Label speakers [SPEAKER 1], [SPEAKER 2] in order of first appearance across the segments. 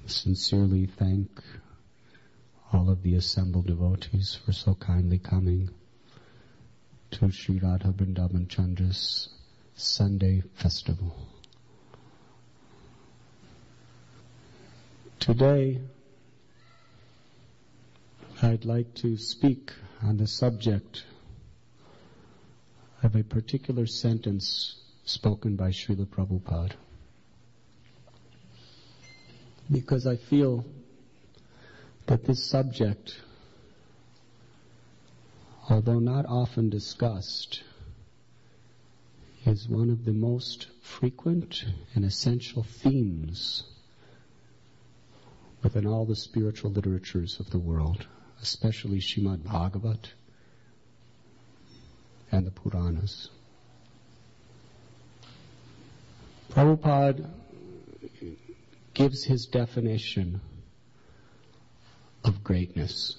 [SPEAKER 1] sincerely thank all of the assembled devotees for so kindly coming to Sri Radha Vrindavan Chandra's Sunday festival. Today, I'd like to speak on the subject of a particular sentence spoken by Srila Prabhupada, because I feel that this subject, although not often discussed, is one of the most frequent and essential themes within all the spiritual literatures of the world, especially Srimad Bhagavat and the Puranas. Prabhupada gives his definition of greatness.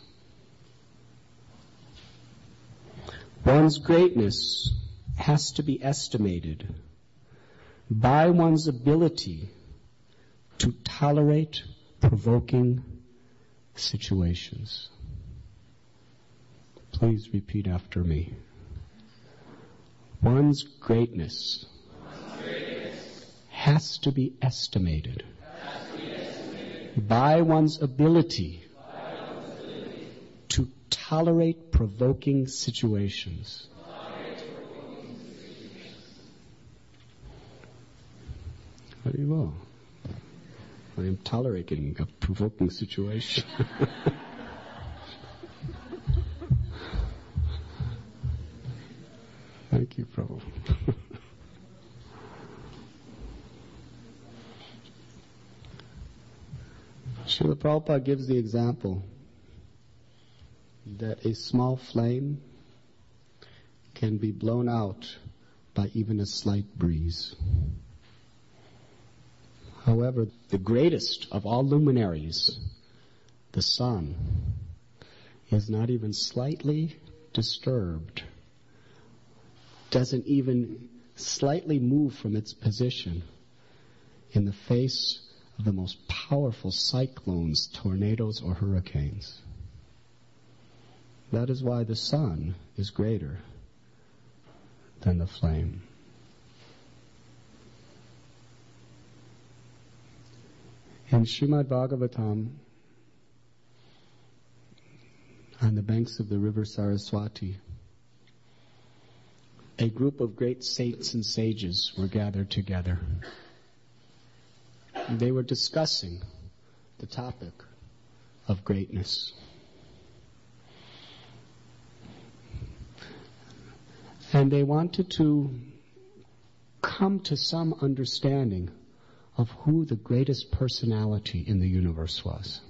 [SPEAKER 1] One's greatness has to be estimated by one's ability to tolerate provoking situations. Please repeat after me. One's greatness has to be estimated by one's ability to tolerate provoking situations. Very well. I am tolerating a provoking situation. Thank you, Prabhu. Srila Prabhupada gives the example that a small flame can be blown out by even a slight breeze. However, the greatest of all luminaries, the sun, is not even slightly disturbed, doesn't even slightly move from its position in the face of the most powerful cyclones, tornadoes, or hurricanes. That is why the sun is greater than the flame. In Srimad Bhagavatam, on the banks of the river Saraswati, a group of great saints and sages were gathered together. They were discussing the topic of greatness. And they wanted to come to some understanding of who the greatest personality in the universe was.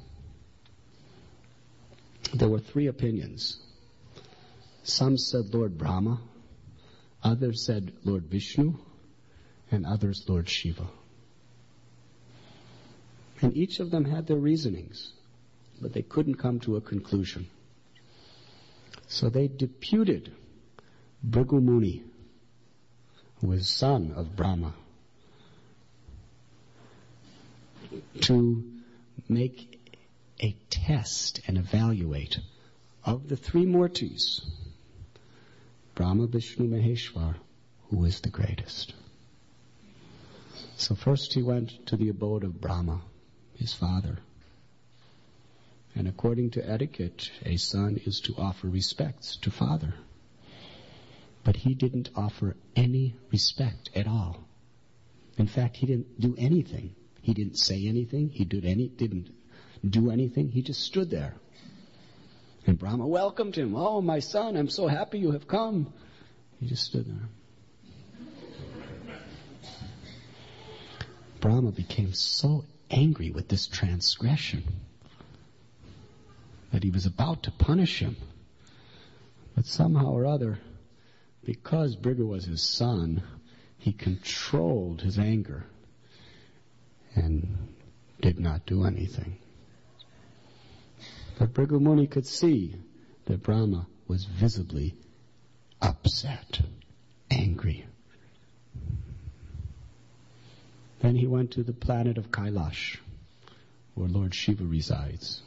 [SPEAKER 1] There were three opinions. Some said Lord Brahma, others said Lord Vishnu, and others Lord Shiva. And each of them had their reasonings, but they couldn't come to a conclusion. So they deputed Bhrigu Muni, who was son of Brahma, to make a test and evaluate of the three Murtis, Brahma, Vishnu, Maheshwar, who is the greatest. So first he went to the abode of Brahma, his father. And according to etiquette, a son is to offer respects to father. But he didn't offer any respect at all. In fact, he didn't do anything. He didn't say anything. He didn't do anything. He just stood there. And Brahma welcomed him. Oh, my son, I'm so happy you have come. He just stood there. Brahma became so angry with this transgression that he was about to punish him. But somehow or other, because Bhrigu was his son, he controlled his anger and did not do anything. But Bhrigu Muni could see that Brahma was visibly upset, angry. Then he went to the planet of Kailash, where Lord Shiva resides.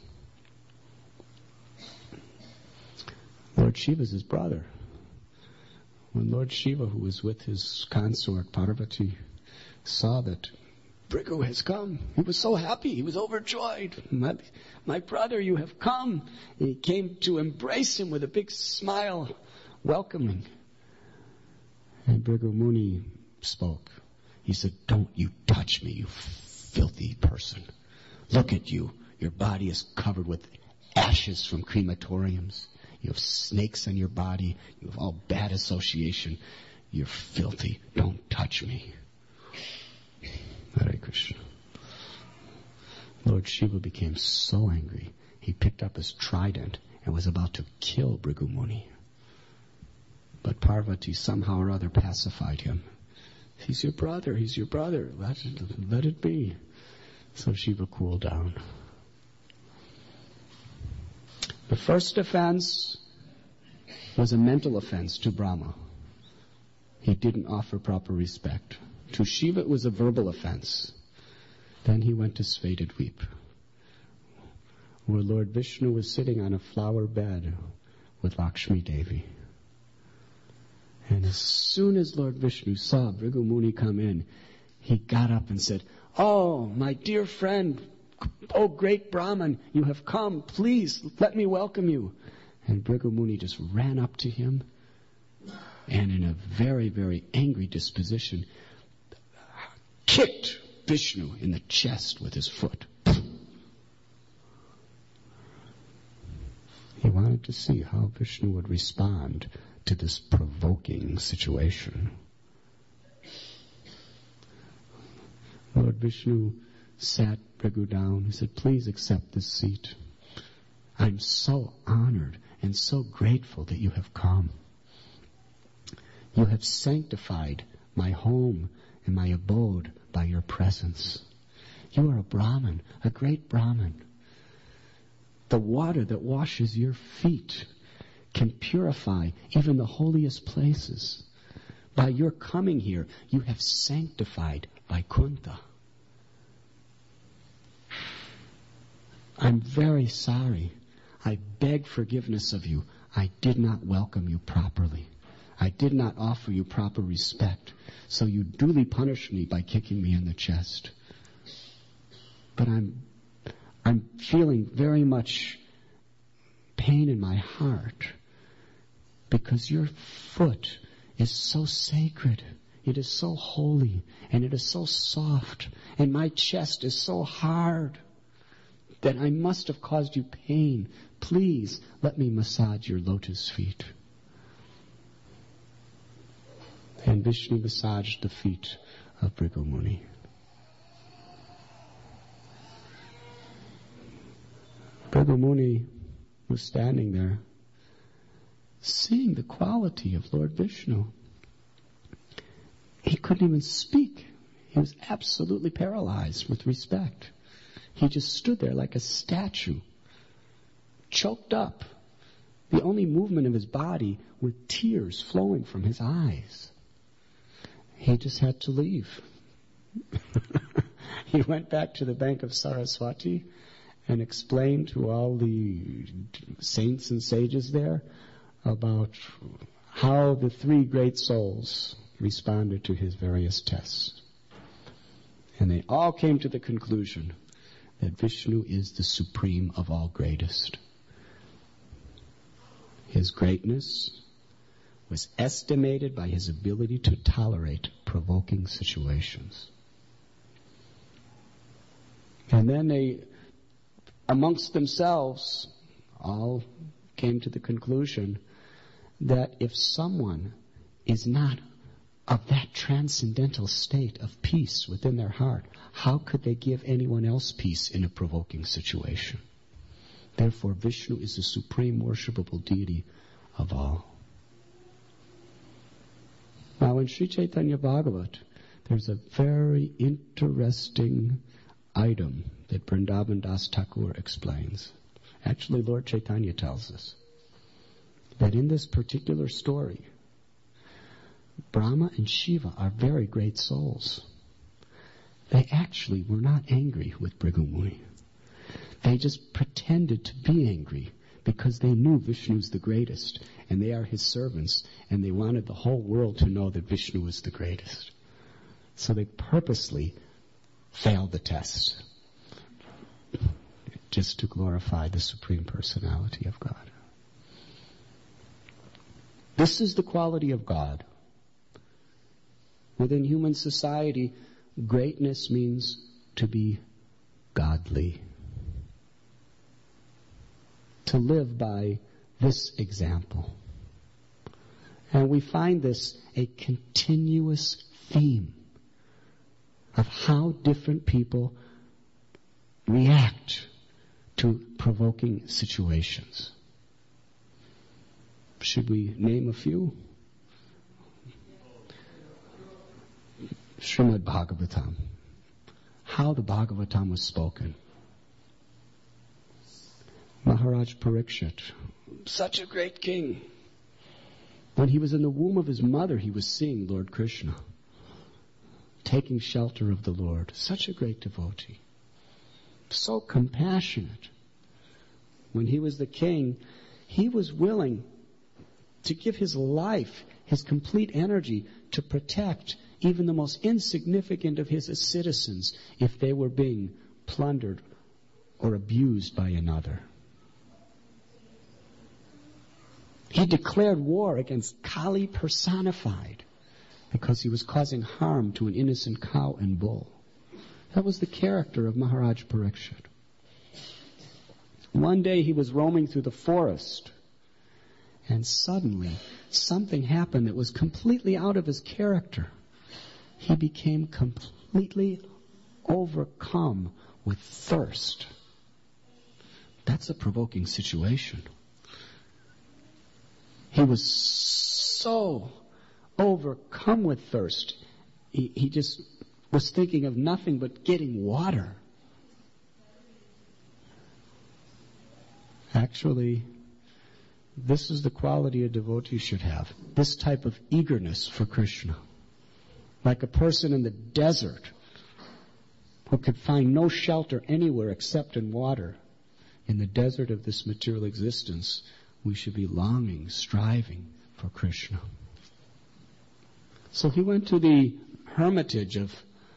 [SPEAKER 1] Lord Shiva is his brother. When Lord Shiva, who was with his consort Parvati, saw that Bhrigu has come, he was so happy, he was overjoyed. My brother, you have come. And he came to embrace him with a big smile, welcoming. And Bhrigu Muni spoke. He said, "Don't you touch me, you filthy person. Look at you. Your body is covered with ashes from crematoriums. You have snakes on your body. You have all bad association. You're filthy. Don't touch me." Hare Krishna. Lord Shiva became so angry, he picked up his trident and was about to kill Bhrigu Muni. But Parvati somehow or other pacified him. He's your brother, he's your brother. Let it be. So Shiva cooled down. The first offense was a mental offense to Brahma. He didn't offer proper respect. To Shiva it was a verbal offense. Then he went to Svetadweep, where Lord Vishnu was sitting on a flower bed with Lakshmi Devi. And as soon as Lord Vishnu saw Bhrigu Muni come in, he got up and said, "Oh, my dear friend, oh great Brahman, you have come. Please, let me welcome you." And Bhrigu Muni just ran up to him and in a very, very angry disposition, kicked Vishnu in the chest with his foot. He wanted to see how Vishnu would respond to this provoking situation. Lord Vishnu sat Bhrigu down. He said, "Please accept this seat. I'm so honored and so grateful that you have come. You have sanctified my home and my abode by your presence. You are a Brahmin, a great Brahmin. The water that washes your feet can purify even the holiest places. By your coming here, you have sanctified Vaikuntha. I'm very sorry. I beg forgiveness of you. I did not welcome you properly. I did not offer you proper respect, so you duly punished me by kicking me in the chest. But I'm feeling very much pain in my heart because your foot is so sacred. It is so holy, and it is so soft, and my chest is so hard that I must have caused you pain. Please let me massage your lotus feet." And Vishnu massaged the feet of Bhrigu Muni. Bhrigu Muni was standing there, seeing the quality of Lord Vishnu. He couldn't even speak. He was absolutely paralyzed with respect. He just stood there like a statue, choked up, the only movement of his body with tears flowing from his eyes. He just had to leave. He went back to the bank of Saraswati and explained to all the saints and sages there about how the three great souls responded to his various tests. And they all came to the conclusion that Vishnu is the supreme of all greatest. His greatness was estimated by his ability to tolerate provoking situations. And then they, amongst themselves, all came to the conclusion that if someone is not of that transcendental state of peace within their heart, how could they give anyone else peace in a provoking situation? Therefore, Vishnu is the supreme worshipable deity of all. Now, in Sri Chaitanya Bhagavat, there's a very interesting item that Vrindavan Das Thakur explains. Actually, Lord Chaitanya tells us that in this particular story, Brahma and Shiva are very great souls. They actually were not angry with Bhrigu Muni. They just pretended to be angry because they knew Vishnu's the greatest, and they are his servants, and they wanted the whole world to know that Vishnu was the greatest. So they purposely failed the test, just to glorify the Supreme Personality of God. This is the quality of God. Within human society, greatness means to be godly. To live by this example. And we find this a continuous theme of how different people react to provoking situations. Should we name a few? Srimad Bhagavatam. How the Bhagavatam was spoken. Maharaj Parikshit, such a great king. When he was in the womb of his mother, he was seeing Lord Krishna, taking shelter of the Lord. Such a great devotee. So compassionate. When he was the king, he was willing to give his life, his complete energy, to protect even the most insignificant of his citizens if they were being plundered or abused by another. He declared war against Kali personified because he was causing harm to an innocent cow and bull. That was the character of Maharaj Parikshit. One day he was roaming through the forest, and suddenly something happened that was completely out of his character. He became completely overcome with thirst. That's a provoking situation. He was so overcome with thirst. He just was thinking of nothing but getting water. Actually, this is the quality a devotee should have. This type of eagerness for Krishna. Like a person in the desert who could find no shelter anywhere except in water. In the desert of this material existence, we should be longing, striving for Krishna. So he went to the hermitage of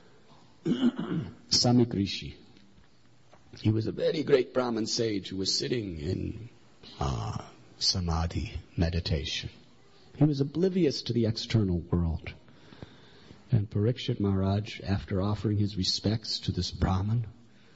[SPEAKER 1] Samik Rishi. He was a very great Brahmin sage who was sitting in samadhi, meditation. He was oblivious to the external world. And Parikshit Maharaj, after offering his respects to this Brahmin,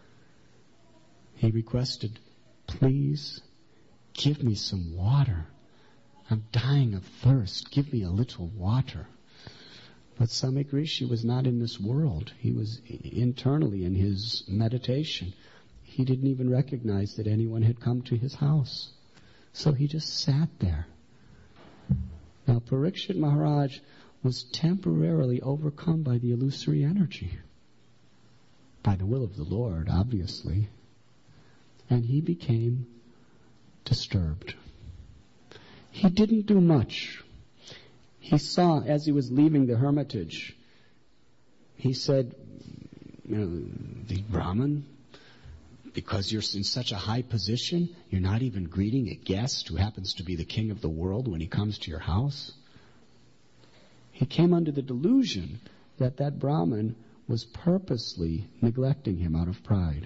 [SPEAKER 1] he requested, please give me some water. I'm dying of thirst. Give me a little water. But Samik Rishi was not in this world. He was internally in his meditation. He didn't even recognize that anyone had come to his house. So he just sat there. Now Parikshit Maharaj was temporarily overcome by the illusory energy. By the will of the Lord, obviously. And he became disturbed. He didn't do much. He saw, as he was leaving the hermitage, he said, the Brahmin, because you're in such a high position, you're not even greeting a guest who happens to be the king of the world when he comes to your house. He came under the delusion that that Brahmin was purposely neglecting him out of pride.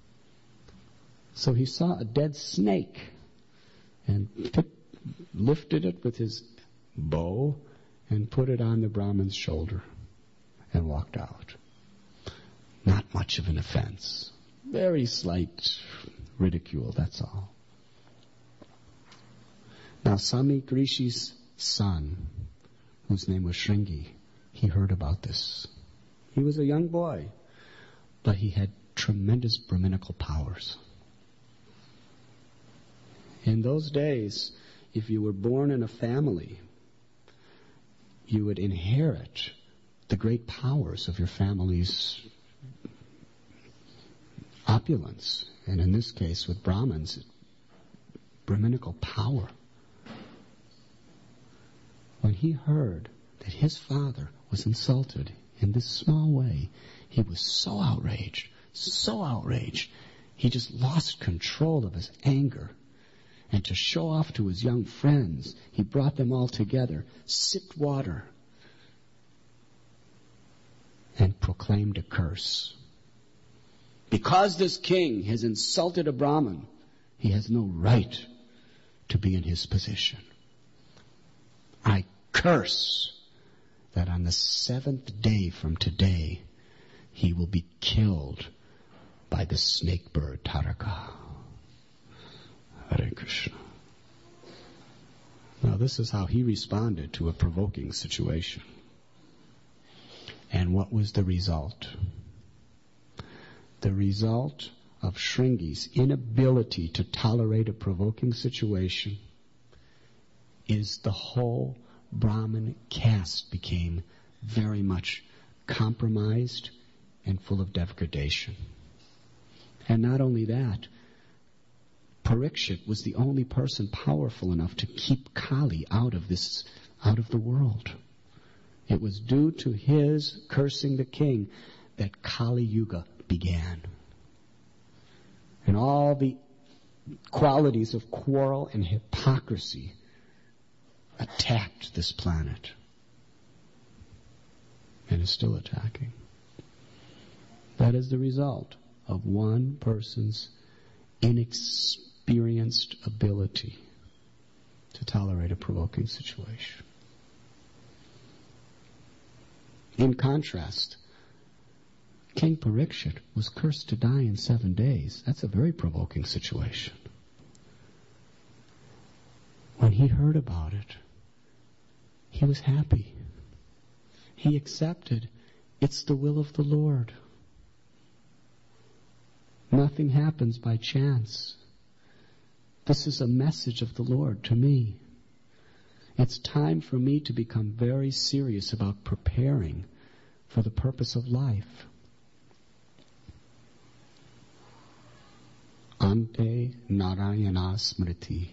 [SPEAKER 1] So he saw a dead snake and lifted it with his bow and put it on the Brahmin's shoulder and walked out. Not much of an offense. Very slight ridicule, that's all. Now Samik Rishi's son, whose name was Shringi, he heard about this. He was a young boy, but he had tremendous Brahminical powers. In those days, if you were born in a family, you would inherit the great powers of your family's opulence. And in this case, with Brahmins, Brahminical power. When he heard that his father was insulted in this small way, he was so outraged. He just lost control of his anger. And to show off to his young friends, he brought them all together, sipped water, and proclaimed a curse. Because this king has insulted a Brahmin, he has no right to be in his position. I curse that on the 7th day from today, he will be killed by the snake bird Taraka. Hare Krishna. Now this is how he responded to a provoking situation. And what was the result? The result of Shringi's inability to tolerate a provoking situation is the whole Brahmin caste became very much compromised and full of degradation. And not only that, Parikshit was the only person powerful enough to keep Kali out of the world. It was due to his cursing the king that Kali Yuga began. And all the qualities of quarrel and hypocrisy attacked this planet. And is still attacking. That is the result of one person's inexperienced ability to tolerate a provoking situation. In contrast, King Parikshit was cursed to die in 7 days. That's a very provoking situation. When he heard about it, he was happy. He accepted, it's the will of the Lord. Nothing happens by chance. This is a message of the Lord to me. It's time for me to become very serious about preparing for the purpose of life. Ante Narayana Smriti.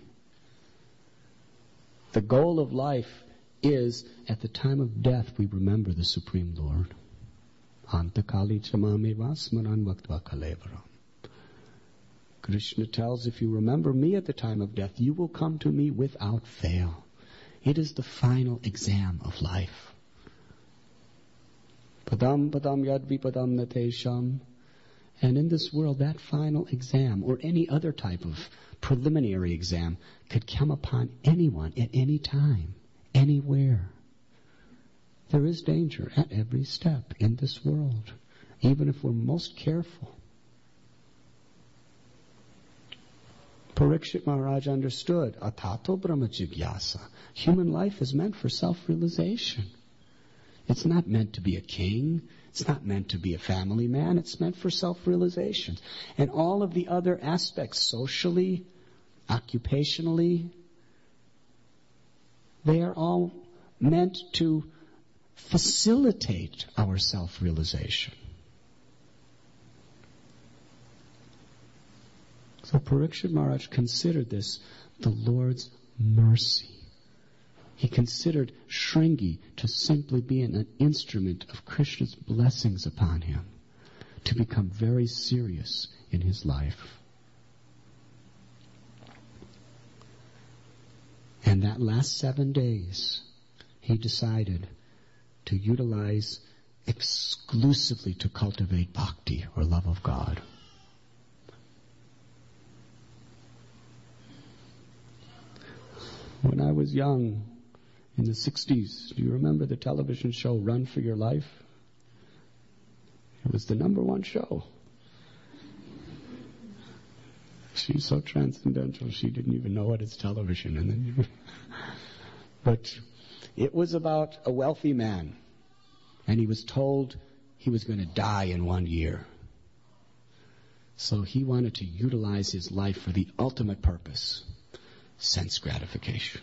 [SPEAKER 1] The goal of life is, at the time of death, we remember the Supreme Lord. Antakali chamameva smaran vaktva kalevaram. Krishna tells, if you remember me at the time of death, you will come to me without fail. It is the final exam of life. Padam padam yad vipadam natesham. And in this world, that final exam, or any other type of preliminary exam, could come upon anyone at any time, anywhere. There is danger at every step in this world, even if we're most careful. Parikshit Maharaj understood, Atato Brahma Jigyasa. Human life is meant for self-realization. It's not meant to be a king. It's not meant to be a family man. It's meant for self-realization. And all of the other aspects, socially, occupationally, they are all meant to facilitate our self-realization. So Parikshit Maharaj considered this the Lord's mercy. He considered Shringi to simply be an instrument of Krishna's blessings upon him, to become very serious in his life. And that last 7 days, he decided to utilize exclusively to cultivate bhakti, or love of God. When I was young, in the 60s, do you remember the television show Run for Your Life? It was the #1 show. She's so transcendental, she didn't even know what is television. And then but it was about a wealthy man, and he was told he was going to die in 1 year. So he wanted to utilize his life for the ultimate purpose, sense gratification.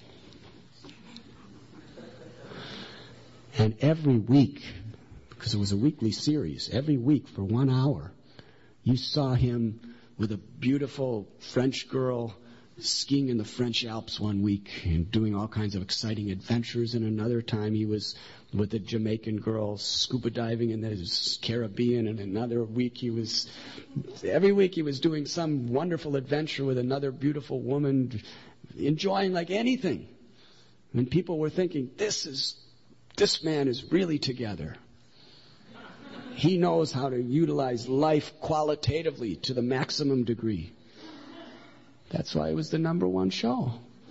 [SPEAKER 1] And every week, because it was a weekly series, every week for 1 hour, you saw him with a beautiful French girl skiing in the French Alps one week and doing all kinds of exciting adventures, and another time he was with a Jamaican girl scuba diving in the Caribbean, and another week every week he was doing some wonderful adventure with another beautiful woman, enjoying like anything. And people were thinking, this man is really together. He knows how to utilize life qualitatively to the maximum degree. That's why it was the number one show.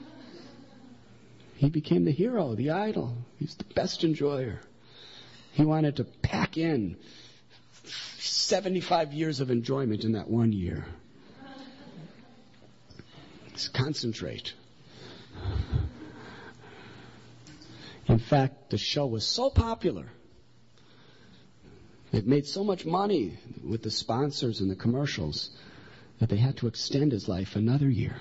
[SPEAKER 1] He became the hero, the idol. He's the best enjoyer. He wanted to pack in 75 years of enjoyment in that 1 year. Just concentrate. In fact, the show was so popular. It made so much money with the sponsors and the commercials that they had to extend his life another year.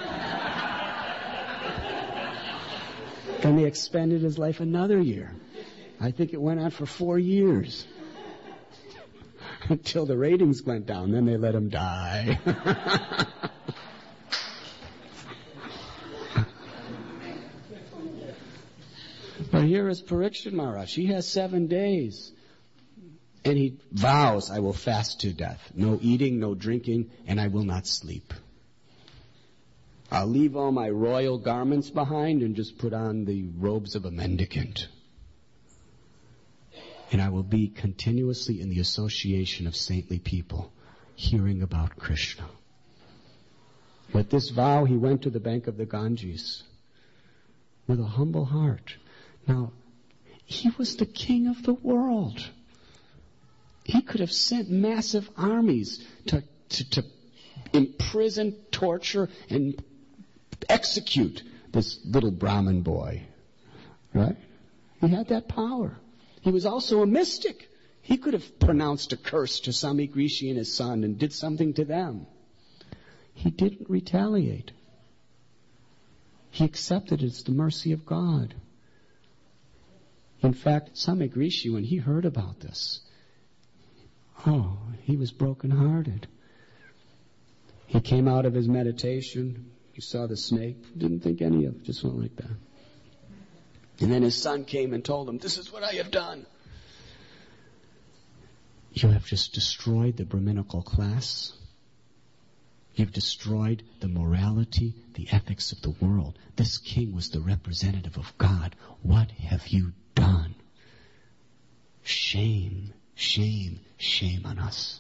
[SPEAKER 1] And they expanded his life another year. I think it went on for 4 years. Until the ratings went down. Then they let him die. But here is Parikshit Maharaj. He has 7 days. And he vows, I will fast to death. No eating, no drinking, and I will not sleep. I'll leave all my royal garments behind and just put on the robes of a mendicant. And I will be continuously in the association of saintly people, hearing about Krishna. With this vow, he went to the bank of the Ganges with a humble heart. Now, he was the king of the world. He could have sent massive armies to imprison, torture, and execute this little Brahmin boy. Right? He had that power. He was also a mystic. He could have pronounced a curse to Sami Grishi and his son and did something to them. He didn't retaliate. He accepted it as the mercy of God. In fact, Sami Grishi, when he heard about this, he was brokenhearted. He came out of his meditation. He saw the snake. Didn't think any of it. Just went like that. And then his son came and told him, this is what I have done. You have just destroyed the Brahminical class. You've destroyed the morality, the ethics of the world. This king was the representative of God. What have you done? Shame, shame, shame on us.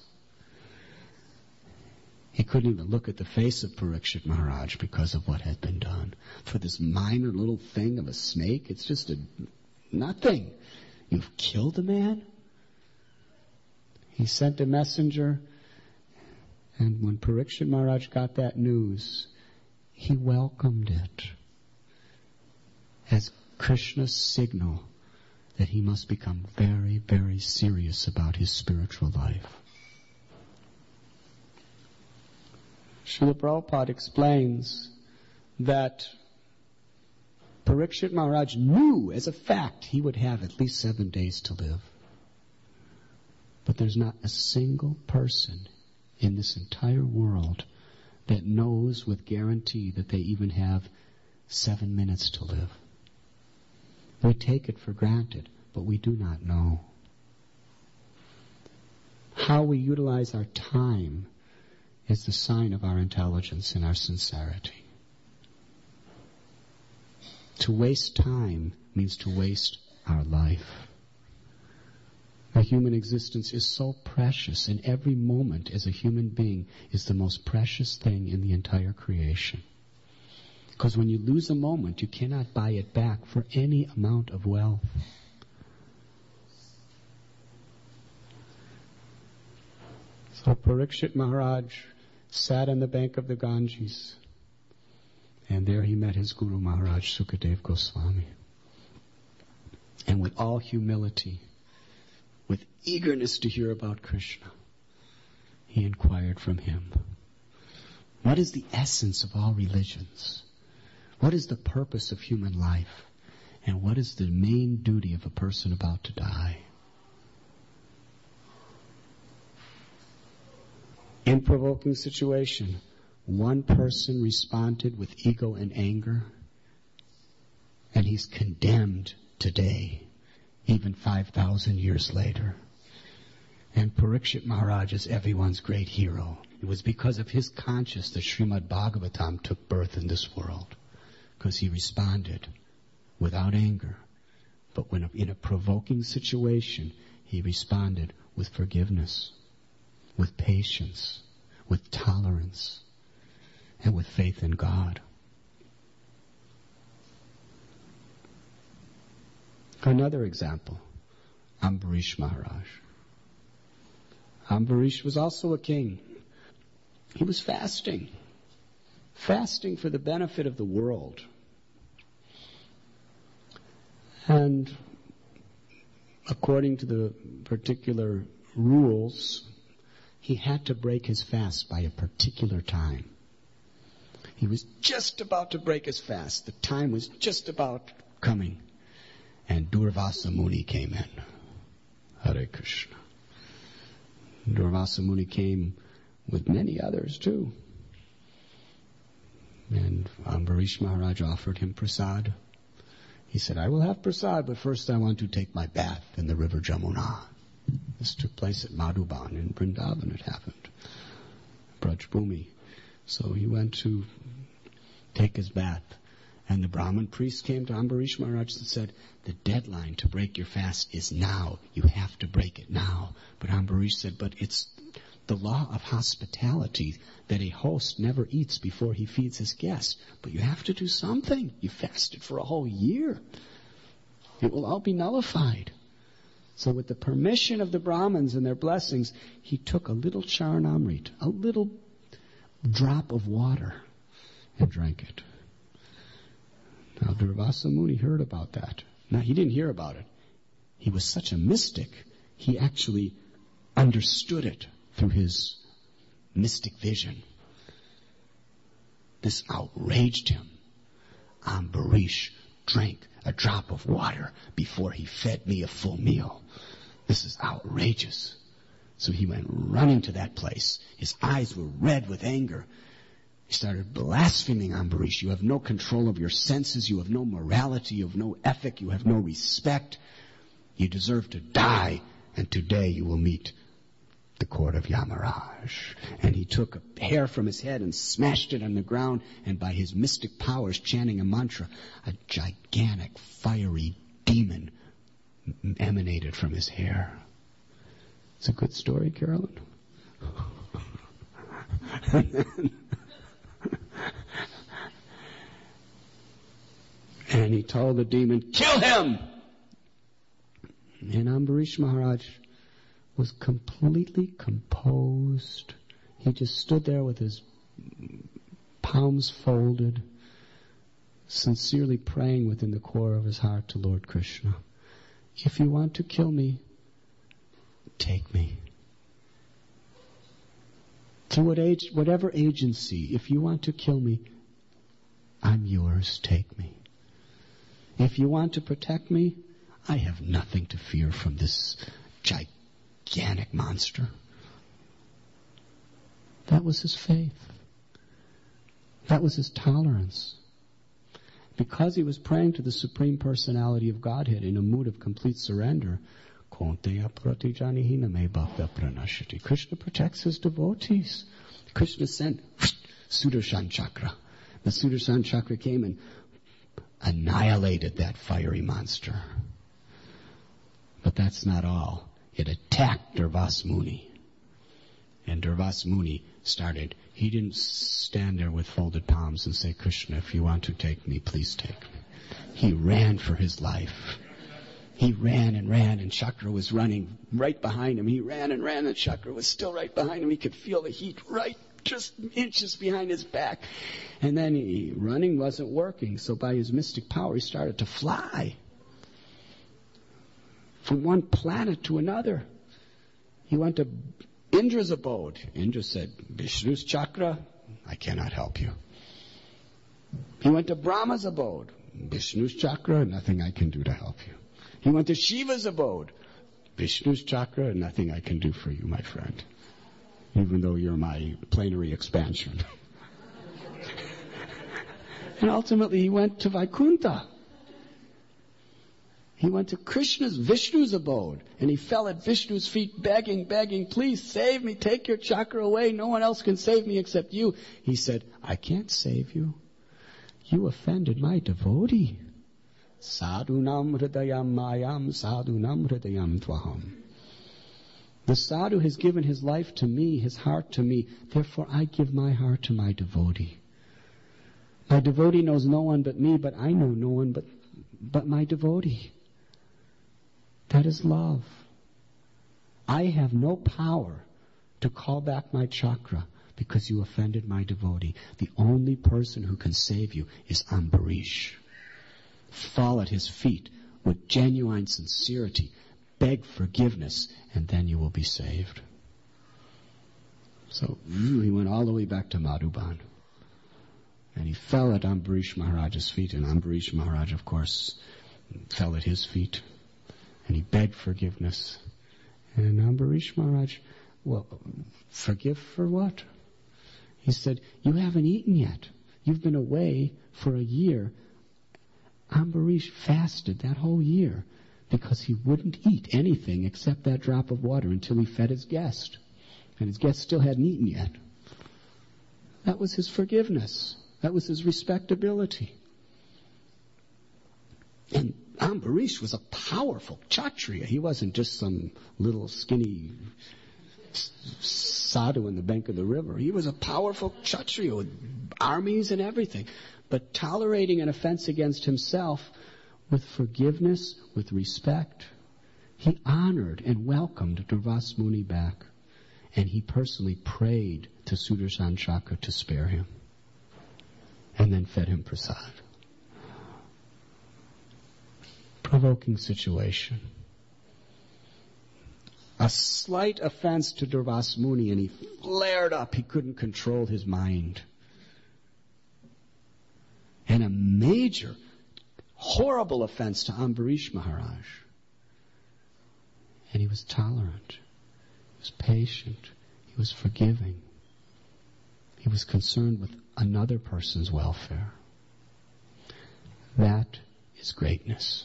[SPEAKER 1] He couldn't even look at the face of Parikshit Maharaj because of what had been done. For this minor little thing of a snake, it's just nothing. You've killed a man? He sent a messenger, and when Parikshit Maharaj got that news, he welcomed it as Krishna's signal that he must become very, very serious about his spiritual life. Srila Prabhupada explains that Parikshit Maharaj knew as a fact he would have at least 7 days to live. But there's not a single person in this entire world that knows with guarantee that they even have 7 minutes to live. We take it for granted, but we do not know. How we utilize our time is the sign of our intelligence and our sincerity. To waste time means to waste our life. Our human existence is so precious, and every moment as a human being is the most precious thing in the entire creation. Because when you lose a moment, you cannot buy it back for any amount of wealth. So Parikshit Maharaj sat on the bank of the Ganges, and there he met his Guru Maharaj, Sukadev Goswami. And with all humility, with eagerness to hear about Krishna, he inquired from him, what is the essence of all religions? What is the purpose of human life? And what is the main duty of a person about to die? In provoking situation, one person responded with ego and anger, and he's condemned today, even 5,000 years later. And Parikshit Maharaj is everyone's great hero. It was because of his conscience that Srimad Bhagavatam took birth in this world, because he responded without anger. But when in a provoking situation, he responded with forgiveness, with patience, with tolerance, and with faith in God. Another example, Ambarish Maharaj. Ambarish was also a king. He was fasting for the benefit of the world. And according to the particular rules, he had to break his fast by a particular time. He was just about to break his fast. The time was just about coming. And Durvasa Muni came in. Hare Krishna. Durvasa Muni came with many others too. And Ambarish Maharaj offered him prasad. He said, I will have prasad, but first I want to take my bath in the river Jamuna. This took place at Madhuban in Vrindavan, it happened. Brajbhumi. So he went to take his bath. And the Brahmin priest came to Ambarish Maharaj and said, the deadline to break your fast is now. You have to break it now. But Ambarish said, but it's the law of hospitality that a host never eats before he feeds his guests. But you have to do something. You fasted for a whole year. It will all be nullified. So with the permission of the Brahmins and their blessings, he took a little Charanamrit, a little drop of water, and drank it. Now Durvasa Muni heard about that. Now he didn't hear about it. He was such a mystic, he actually understood it through his mystic vision. This outraged him. Ambarish drank a drop of water before he fed me a full meal. This is outrageous. So he went running to that place. His eyes were red with anger. He started blaspheming Ambarish. You have no control of your senses. You have no morality. You have no ethic. You have no respect. You deserve to die. And today you will meet the court of Yamaraj. And he took a hair from his head and smashed it on the ground. And by his mystic powers, chanting a mantra, a gigantic fiery demon emanated from his hair. It's a good story, Carolyn. And he told the demon, kill him! And Ambarish Maharaj was completely composed. He just stood there with his palms folded, sincerely praying within the core of his heart to Lord Krishna. If you want to kill me, take me. Through whatever agency, if you want to kill me, I'm yours, take me. If you want to protect me, I have nothing to fear from this gigantic monster. That was his faith. That was his tolerance. Because he was praying to the Supreme Personality of Godhead in a mood of complete surrender, Krishna protects his devotees. Krishna sent Sudarshan Chakra. The Sudarshan Chakra came and annihilated that fiery monster. But that's not all. It attacked Durvasa Muni. And Durvasa Muni he didn't stand there with folded palms and say, Krishna, if you want to take me, please take me. He ran for his life. He ran, and Chakra was running right behind him. He ran, and Chakra was still right behind him. He could feel the heat right just inches behind his back. And then running wasn't working, so by his mystic power, he started to fly from one planet to another. He went to Indra's abode. Indra said, Vishnu's Chakra, I cannot help you. He went to Brahma's abode. Vishnu's Chakra, nothing I can do to help you. He went to Shiva's abode. Vishnu's Chakra, nothing I can do for you, my friend. Even though you're my plenary expansion. And ultimately he went to Vaikuntha. He went to Vishnu's abode, and he fell at Vishnu's feet begging, please save me, take your chakra away, no one else can save me except you. He said, I can't save you. You offended my devotee. Sadhunam hridayam mayam, sadhunam hridayam tvaham. The sadhu has given his life to me, his heart to me, therefore I give my heart to my devotee. My devotee knows no one but me, but I know no one but my devotee. That is love. I have no power to call back my chakra because you offended my devotee. The only person who can save you is Ambarish. Fall at his feet with genuine sincerity. Beg forgiveness, and then you will be saved. So he went all the way back to Madhuban. And he fell at Ambarish Maharaj's feet, and Ambarish Maharaj, of course, fell at his feet. And he begged forgiveness. And Ambarish Maharaj, well, forgive for what? He said, you haven't eaten yet. You've been away for a year. Ambarish fasted that whole year because he wouldn't eat anything except that drop of water until he fed his guest. And his guest still hadn't eaten yet. That was his forgiveness. That was his respectability. And Ambarish was a powerful Kshatriya. He wasn't just some little skinny sadhu in the bank of the river. He was a powerful Kshatriya with armies and everything. But tolerating an offense against himself with forgiveness, with respect, he honored and welcomed Durvas Muni back. And he personally prayed to Sudarshan Chakra to spare him. And then fed him prasad. Provoking situation. A slight offense to Durvas Muni and he flared up. He couldn't control his mind. And a major, horrible offense to Ambarish Maharaj. And he was tolerant. He was patient. He was forgiving. He was concerned with another person's welfare. That is greatness.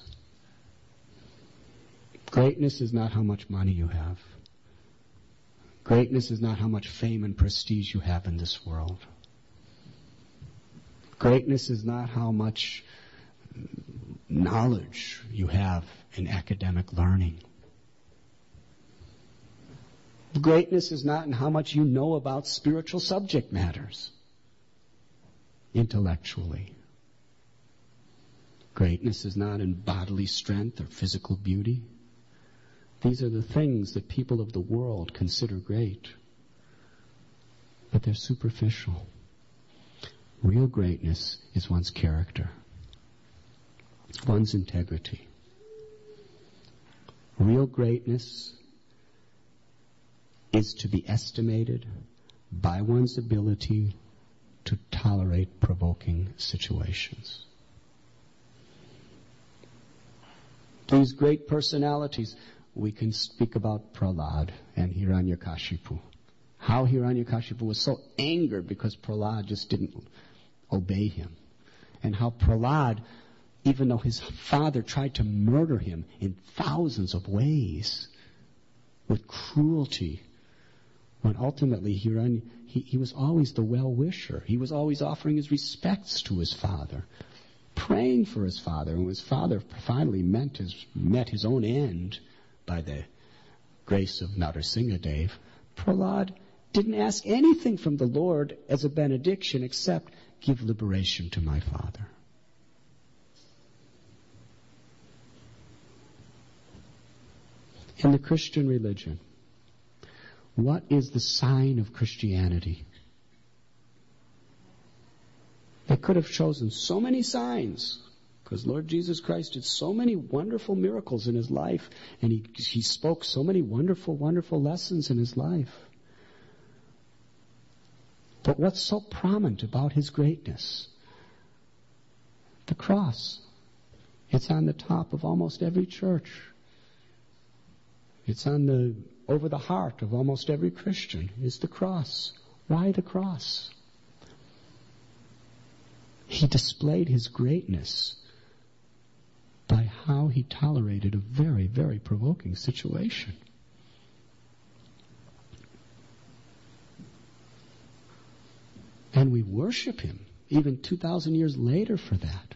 [SPEAKER 1] Greatness is not how much money you have. Greatness is not how much fame and prestige you have in this world. Greatness is not how much knowledge you have in academic learning. Greatness is not in how much you know about spiritual subject matters intellectually. Greatness is not in bodily strength or physical beauty. These are the things that people of the world consider great. But they're superficial. Real greatness is one's character, one's integrity. Real greatness is to be estimated by one's ability to tolerate provoking situations. These great personalities, we can speak about Prahlad and Hiranyakashipu. How Hiranyakashipu was so angered because Prahlad just didn't obey him. And how Prahlad, even though his father tried to murder him in thousands of ways, with cruelty, when ultimately he was always the well-wisher. He was always offering his respects to his father, praying for his father. And when his father finally met his own end by the grace of Narasimhadev, Prahlad didn't ask anything from the Lord as a benediction except give liberation to my father. In the Christian religion, what is the sign of Christianity? They could have chosen so many signs, because Lord Jesus Christ did so many wonderful miracles in his life, and he spoke so many wonderful, wonderful lessons in his life. But what's so prominent about his greatness? The cross. It's on the top of almost every church. It's over the heart of almost every Christian, is the cross. Why the cross? He displayed his greatness by how he tolerated a very, very provoking situation. And we worship him even 2,000 years later for that.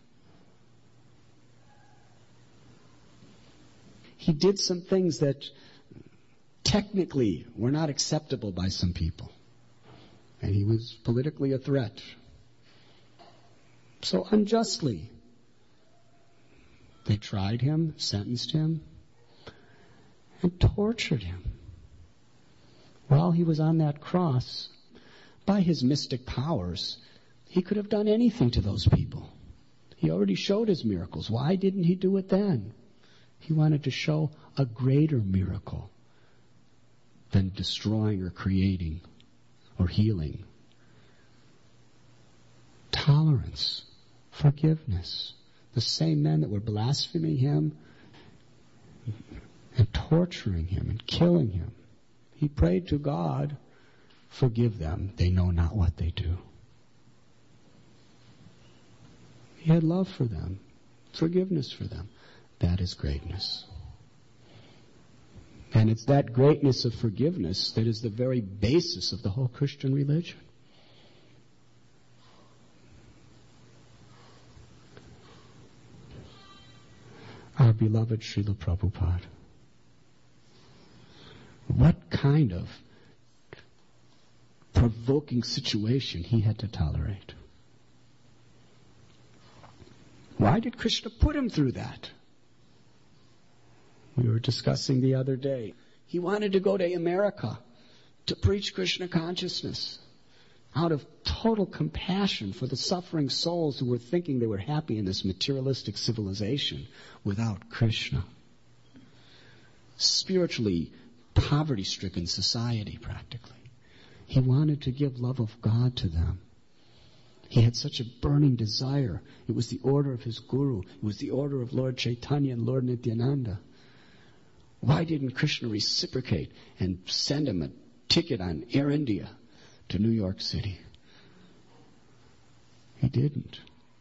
[SPEAKER 1] He did some things that technically were not acceptable by some people. And he was politically a threat. So unjustly, they tried him, sentenced him, and tortured him. While he was on that cross, by his mystic powers, he could have done anything to those people. He already showed his miracles. Why didn't he do it then? He wanted to show a greater miracle than destroying or creating or healing. Tolerance, forgiveness. The same men that were blaspheming him and torturing him and killing him. He prayed to God, forgive them, they know not what they do. He had love for them, forgiveness for them. That is greatness. And it's that greatness of forgiveness that is the very basis of the whole Christian religion. Our beloved Srila Prabhupada. What kind of provoking situation he had to tolerate. Why did Krishna put him through that? We were discussing the other day. He wanted to go to America to preach Krishna consciousness out of total compassion for the suffering souls who were thinking they were happy in this materialistic civilization without Krishna. Spiritually poverty-stricken society, practically. He wanted to give love of God to them. He had such a burning desire. It was the order of his guru. It was the order of Lord Chaitanya and Lord Nityananda. Why didn't Krishna reciprocate and send him a ticket on Air India to New York City? He didn't.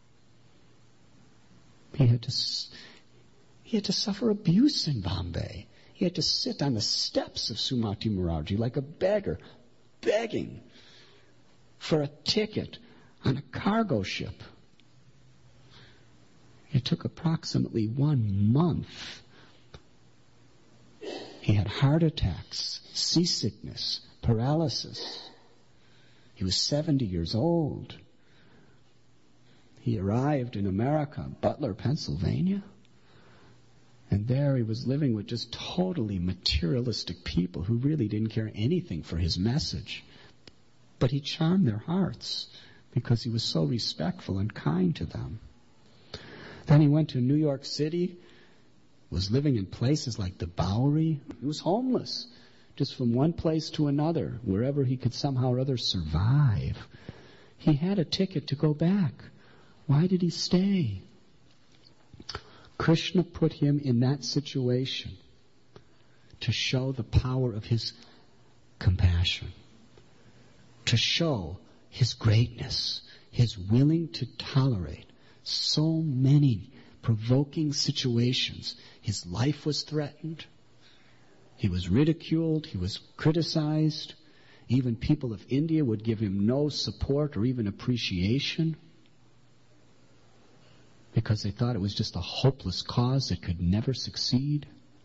[SPEAKER 1] He had to suffer abuse in Bombay. He had to sit on the steps of Sumati Murarji like a beggar, begging for a ticket on a cargo ship. It took approximately 1 month. He had heart attacks, seasickness, paralysis. He was 70 years old. He arrived in America, Butler, Pennsylvania. And there he was living with just totally materialistic people who really didn't care anything for his message. But he charmed their hearts because he was so respectful and kind to them. Then he went to New York City, was living in places like the Bowery. He was homeless, just from one place to another, wherever he could somehow or other survive. He had a ticket to go back. Why did he stay? Krishna put him in that situation to show the power of his compassion, to show his greatness, his willing to tolerate so many provoking situations. His life was threatened. He was ridiculed. He was criticized. Even people of India would give him no support or even appreciation because they thought it was just a hopeless cause that could never succeed.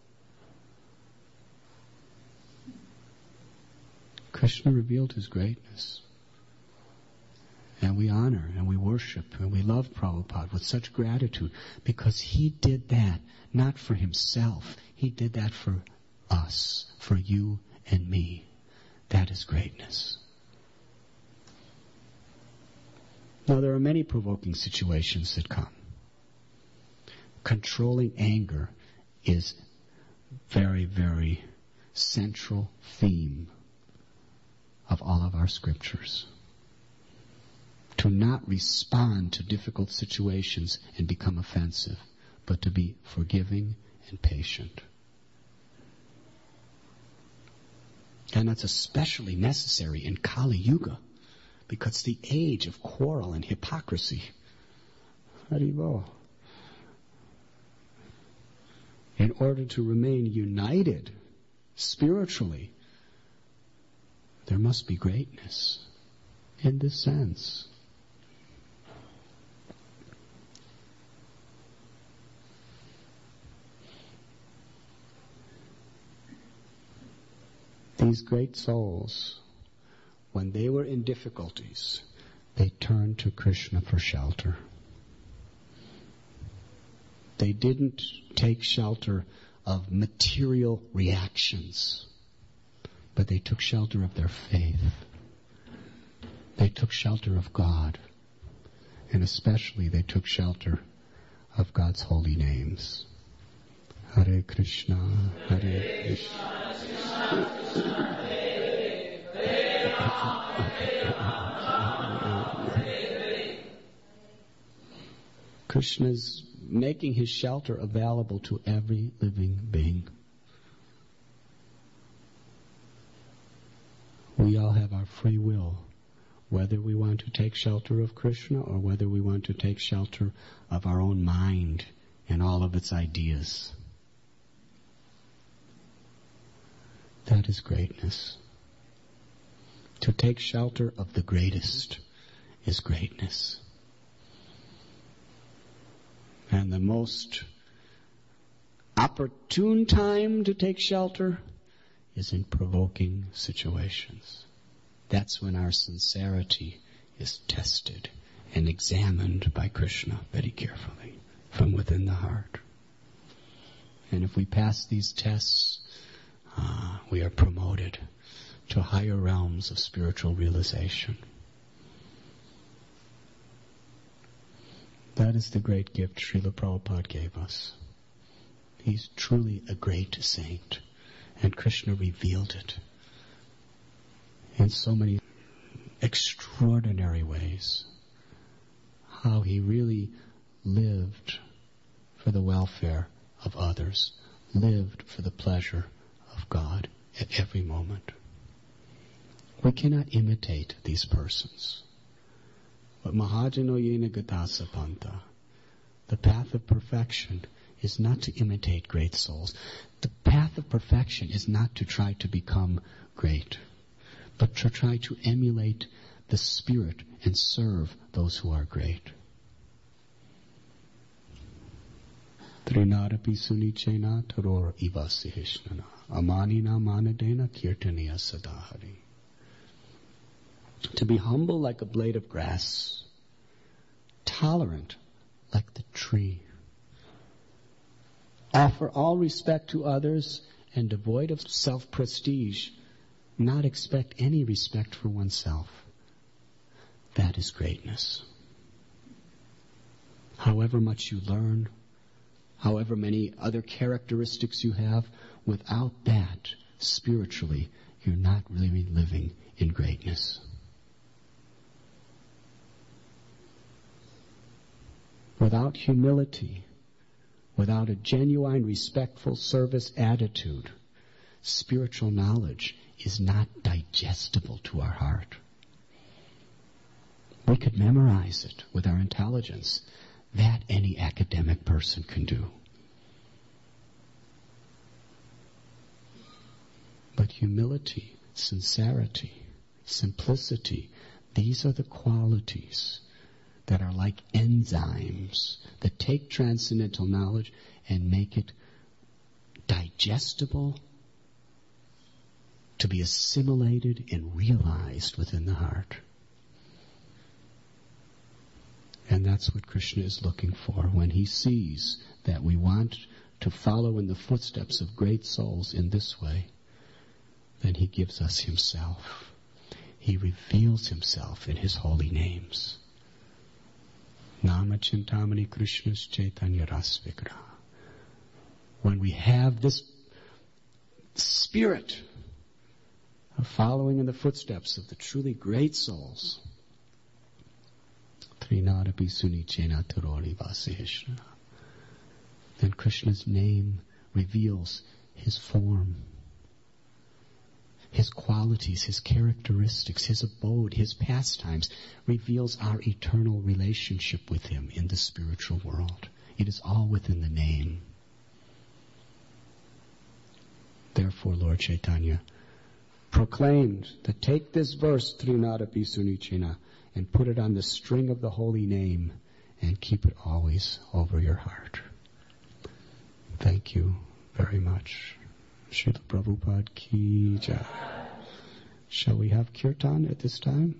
[SPEAKER 1] Krishna revealed his greatness. And we honor and we worship and we love Prabhupada with such gratitude because he did that not for himself. He did that for us, for you and me. That is greatness. Now, there are many provoking situations that come. Controlling anger is very, very central theme of all of our scriptures. To not respond to difficult situations and become offensive, but to be forgiving and patient. And that's especially necessary in Kali Yuga, because it's the age of quarrel and hypocrisy. Haribo. In order to remain united spiritually, there must be greatness in this sense. These great souls, when they were in difficulties, they turned to Krishna for shelter. They didn't take shelter of material reactions, but they took shelter of their faith. They took shelter of God, and especially they took shelter of God's holy names. Hare Krishna, Hare Krishna. Krishna is making his shelter available to every living being. We all have our free will, whether we want to take shelter of Krishna or whether we want to take shelter of our own mind and all of its ideas. That is greatness. To take shelter of the greatest is greatness. And the most opportune time to take shelter is in provoking situations. That's when our sincerity is tested and examined by Krishna very carefully from within the heart. And if we pass these tests, we are promoted to higher realms of spiritual realization. That is the great gift Srila Prabhupada gave us. He's truly a great saint, and Krishna revealed it in so many extraordinary ways. How he really lived for the welfare of others, lived for the pleasure of God at every moment. We cannot imitate these persons. But Mahajano Yena Gatasa Panta, the path of perfection is not to imitate great souls. The path of perfection is not to try to become great, but to try to emulate the spirit and serve those who are great. Trinadapi sunichena taror ivasihishnana amanina manadena kirtaniya sadahari. To be humble like a blade of grass, tolerant like the tree. Offer all respect to others and devoid of self-prestige, not expect any respect for oneself. That is greatness. However much you learn, however many other characteristics you have, without that, spiritually, you're not really living in greatness. Without humility, without a genuine respectful service attitude, spiritual knowledge is not digestible to our heart. We could memorize it with our intelligence. That any academic person can do. But humility, sincerity, simplicity, these are the qualities that are like enzymes that take transcendental knowledge and make it digestible, to be assimilated and realized within the heart. And that's what Krishna is looking for when he sees that we want to follow in the footsteps of great souls in this way. Then he gives us himself. He reveals himself in his holy names. Nama Chintamani Krishna's Chaitanya Rasvikra. When we have this spirit of following in the footsteps of the truly great souls, Trinadapi Sunichena Tarori Vasihishna, then Krishna's name reveals his form. His qualities, His characteristics, His abode, His pastimes, reveals our eternal relationship with Him in the spiritual world. It is all within the name. Therefore, Lord Chaitanya proclaimed that take this verse, Trinadapi Sunichena, and put it on the string of the holy name and keep it always over your heart. Thank you very much. Srila Prabhupada Ki Jai. Shall we have kirtan at this time?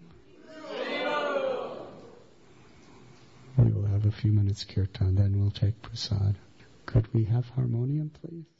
[SPEAKER 1] We will have a few minutes kirtan, then we'll take prasad. Could we have harmonium, please?